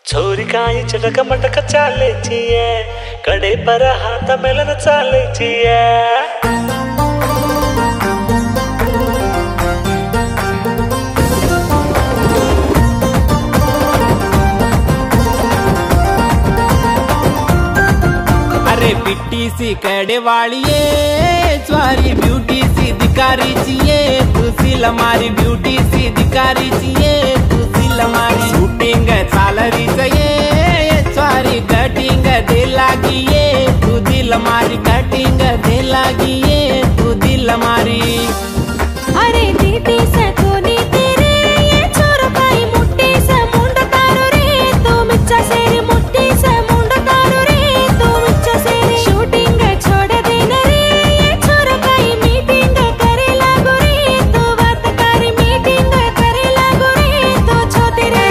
छोरी काई चटक मटक चाले छिए कड़े पर हाथ मेलन चाले छिए। अरे बिट्टी सी कड़े वालिए स्वारी ब्यूटी सी दिकारी चाहिए तुसी लमारी ब्यूटी सी दिकारी चाहिए तुसी लमारी शूटिंग चाल रही चाहिए स्वारी कटिंग दे लागिए तू दिल मारी कटिंग दे लागिए तू दिल मारी। अरे दीदी से कोनी तेरे ये छोरो काई मुट्ठी से मुंड तारो रे तो मिच्चा सेरी मुट्ठी से मुंड तारो रे तो मिच्चा सेरी शूटिंग छोड़ देना रे ये छोरो काई मीटिंग करे लागो रे तो बात कर मीटिंग करे लागो रे तो छोती रे।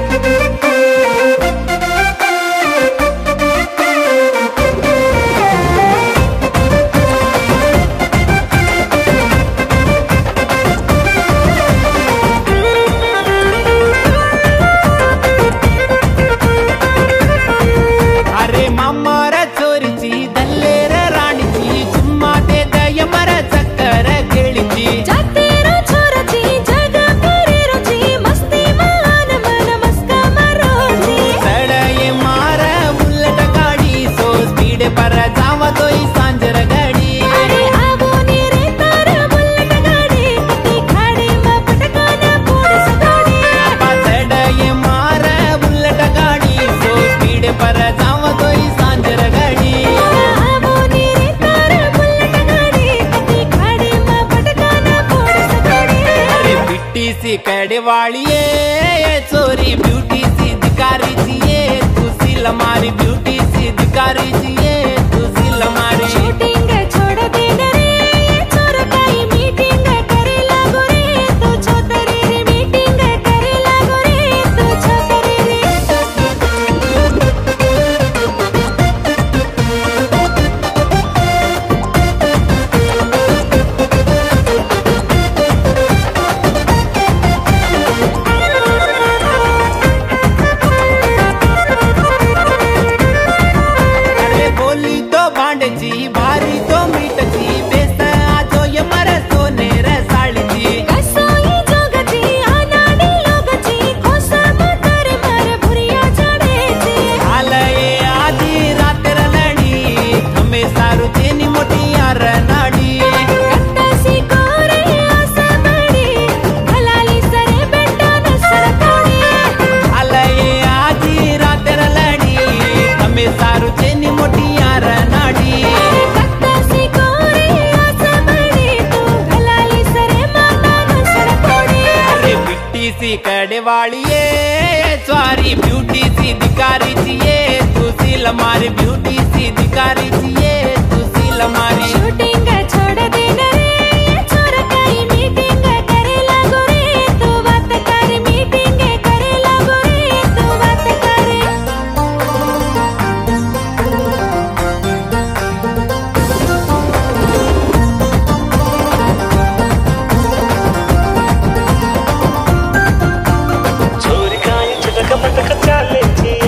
अरे मामर चोरीची दल्लेर राणीची चुम्मा दे दय मर चक्कर केळीची जाते रो छोराची जग करे रोची मस्ती मान मन मस्का मारोची सड़ये मार बुलेट गाड़ी सो स्पीड पर जाव तो सांजर गाड़ी। अरे आवो नी रे तार बुलेट गाडी कती खाडी मा पटकाना फोड सगाडी सड़ये मार बुलेट गाड़ी सो स्पीड पर जाव तो सांजर गाड़ी। आवो नी रे तार बुलेट गाडी कती खाडी मा पटकाना फोड सगाडी। अरे बिट्टी सी कड़े वालिए चोरी ब्यूटी सी दिकारी चाहिए तुसी लमारी ब्यूटी सी दिकारी चाहिए तुसी लमारी। शूटिंग छोड़ देना रे ये छोरो काई मीटिंग करे लागो रे तो छोतरे रे मीटिंग करे लागो रे तो छोतरे रे। अरे बोली तो भांडची भारी तो मीठची बेस आजो ये मर सोनेर साळीची कसोई जोगची अनाडी लोगची खोसा मतर मर भुरिया चढेची आलये आधी रात्र लढी थमे सारू तेनी मोठी यार नाडी कत्तासी कोरे आसा बडी भलाली सरे बेटा नसर तोडी आलये आधी रात्र लढी थमे सारू तेनी मोठी यार नाडी। कत्तासी कोरे आसा बडी तू भलाली सरे माता नसर तोडी। अरे बिट्टी सी कड़े वालिए स्वारी ब्यूटी सी दिकारी चाहिए तुसी लमारी ब्यूटी सी दिकारी चाहिए तुसी लमारी। शूटिंग छोड़ देना रे ये छोरो काई मीटिंग करे लागो रे तो बात कर मीटिंग करे लागो रे तो बात करे। छोरी काई चटक मटक चाले छिए